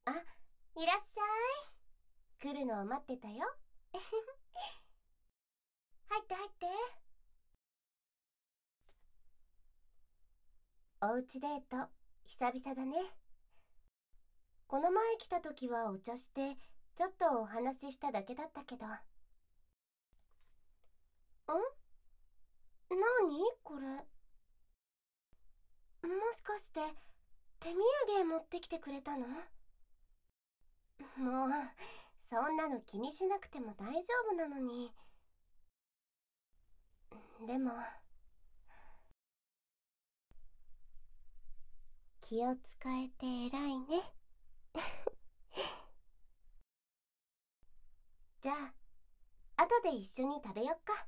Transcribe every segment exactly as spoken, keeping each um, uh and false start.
あ、いらっしゃい。来るのを待ってたよ。入って入って。おうちデート、久々だね。この前来た時はお茶して、ちょっとお話ししただけだったけど。ん？何これ。もしかして、手土産持ってきてくれたの？もう、そんなの気にしなくても大丈夫なのに。でも、気を使えて偉いね。じゃあ、後で一緒に食べよっか。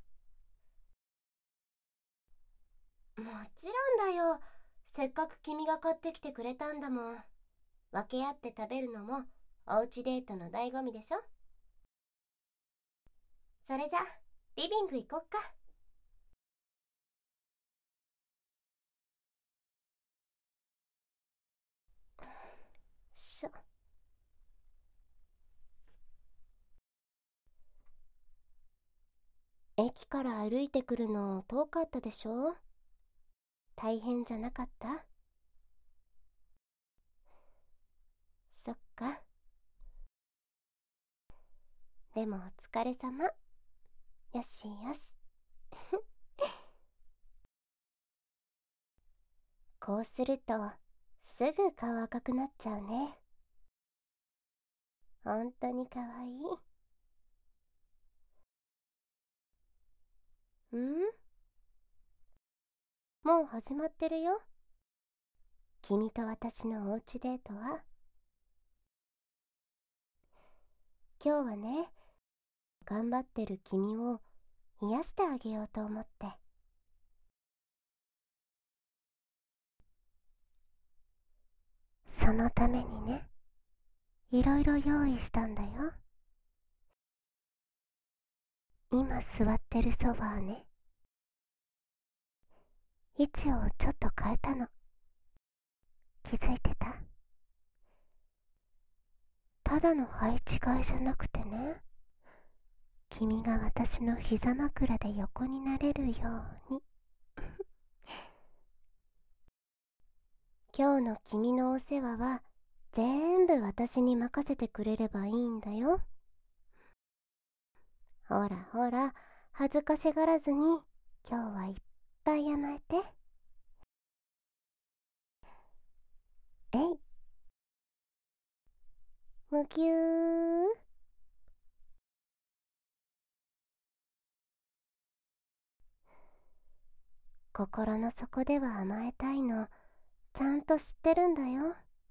もちろんだよ。せっかく君が買ってきてくれたんだもん。分け合って食べるのもおうちデートの醍醐味でしょ。それじゃリビング行こっか。しょ。駅から歩いてくるの遠かったでしょ。大変じゃなかった？そっか。でもお疲れ様。よしよし。こうするとすぐ顔赤くなっちゃうね。ほんとにかわいい。ん？もう始まってるよ。君と私のおうちデートは。今日はね、頑張ってる君を癒してあげようと思って。そのためにね、いろいろ用意したんだよ。今座ってるソファーね、位置をちょっと変えたの。気づいてた？ただの配置換えじゃなくてね、君が私の膝枕で横になれるように。今日の君のお世話は全部私に任せてくれればいいんだよ。ほらほら、恥ずかしがらずに今日はいっぱい甘えて。えい。むぎゅー。心の底では甘えたいのちゃんと知ってるんだよ。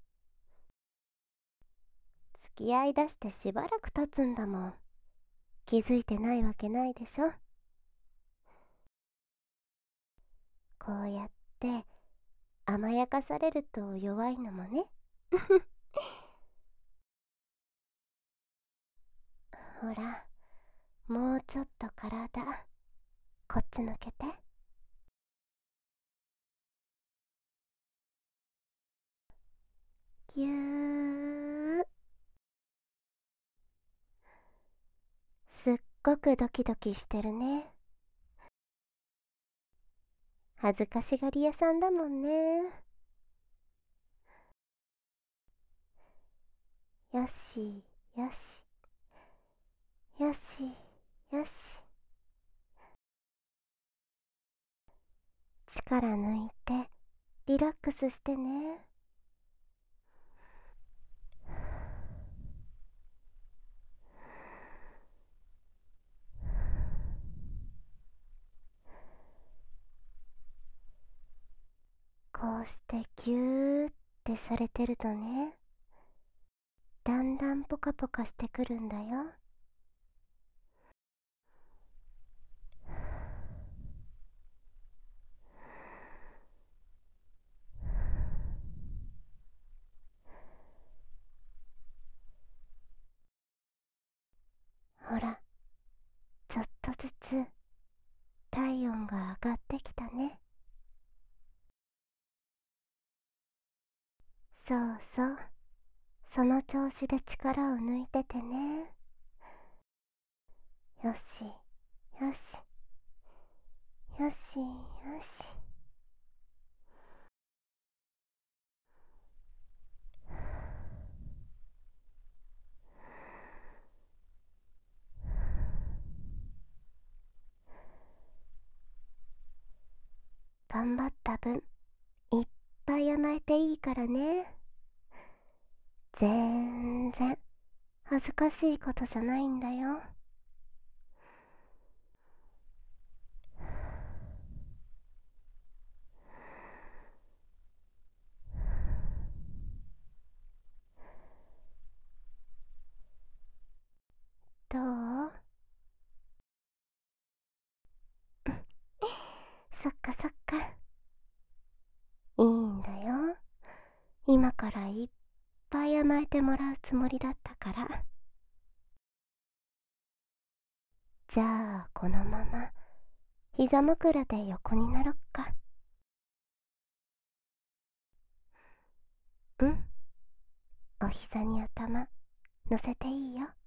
付き合いだしてしばらく経つんだもん。気づいてないわけないでしょ。こうやって甘やかされると弱いのもね。ほら、もうちょっと体こっち向けて。ぎゅー。すっごくドキドキしてるね。恥ずかしがり屋さんだもんね。よしよしよしよし。力抜いてリラックスしてね。こうしてギューってされてるとね、だんだんポカポカしてくるんだよ。ほら、ちょっとずつ体温が上がってきたね。そうそう、 その調子で力を抜いててね。よしよしよしよし。頑張った分いっぱい甘えていいからね。全然恥ずかしいことじゃないんだよ。どう？そっかそっか。いいんだよ。今からいっぱい甘えてもらうつもりだったから。じゃあこのまま膝枕で横になろっか。うん、お膝に頭乗せていいよ。